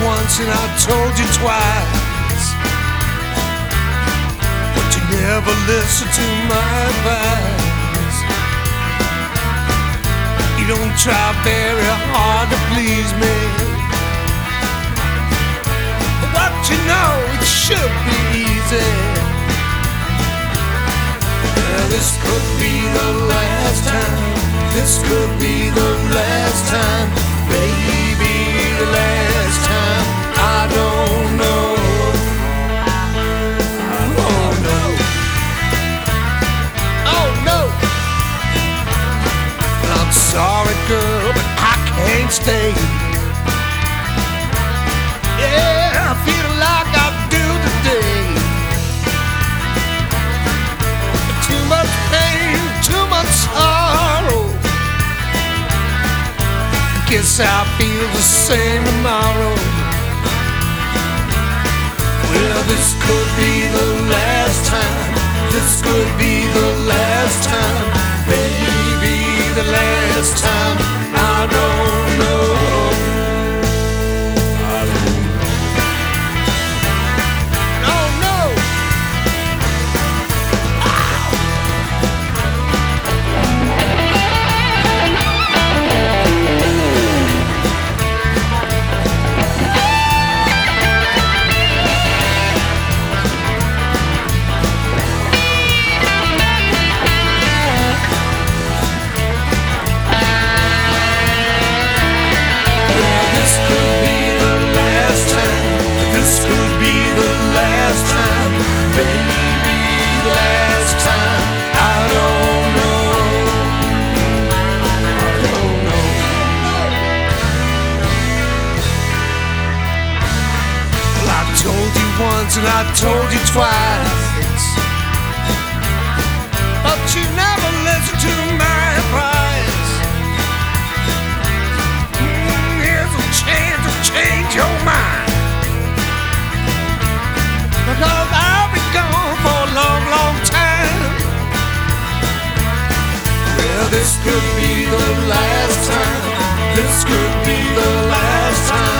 once and I told you twice, but you never listen to my advice. You don't try very hard to please me, but what you know, it should be easy. Well, this could be the last time. This could be the last time. Maybe the last time. I don't know. Oh no. Oh no. I'm sorry, girl, but I can't stay. Yeah, I feel like I do today. Too much pain, too much sorrow. Guess I'll feel the same tomorrow. Well, this could be the last time. This could be the last time. Maybe the last time. I don't know. I don't know. Oh no. Once and I told you twice, but you never listened to my advice. Here's a chance to change your mind, because I'll be gone for a long, long time. Well, this could be the last time. This could be the last time.